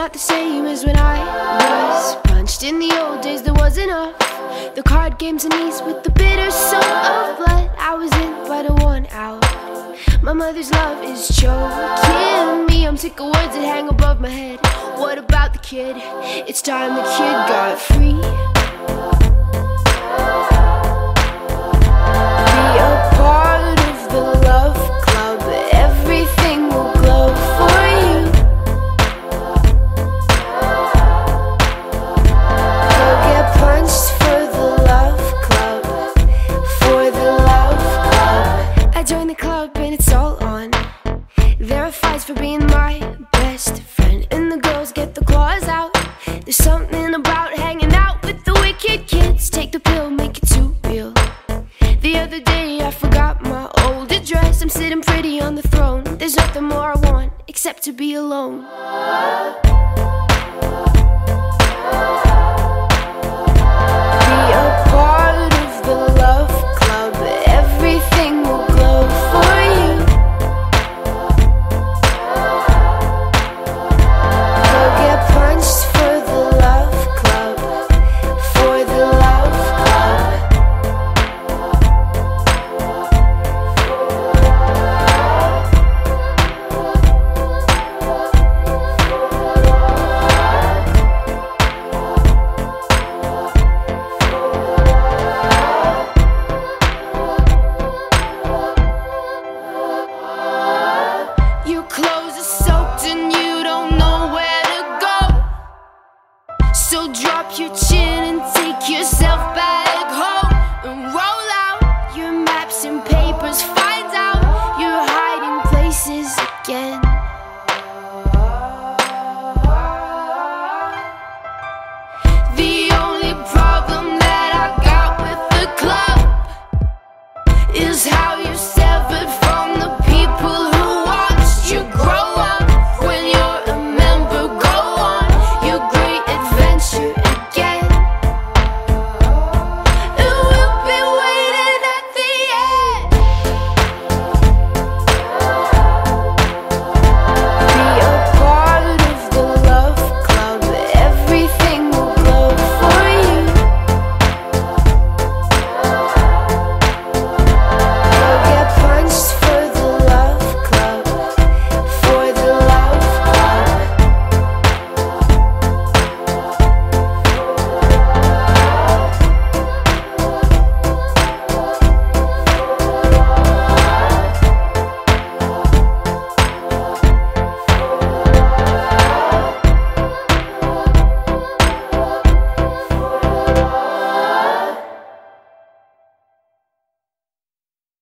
not the same as when I was punched. In the old days there was enough. The card games and knees with the bitter soul of blood. I was in but I won out. My mother's love is choking me. I'm sick of words that hang above my head. What about the kid? It's time the kid got free. Be a part of the love club. Everything will glow for you. Go get punched for the love club. For the love club. I joined the club and it's all on. There are fights for being my best friend, and the girls get the claws out. There's something about hanging out with the wicked kids. Take the pill, make it too real. The other day I forgot my old address. I'm sitting pretty on the throne. There's nothing more I want except to be alone. Be a part of the love club. Everything will glow for you. Go get punched for the love club. For the love club. Your clothes are soaked and you don't know where to go. So drop your chin and take yourself back home and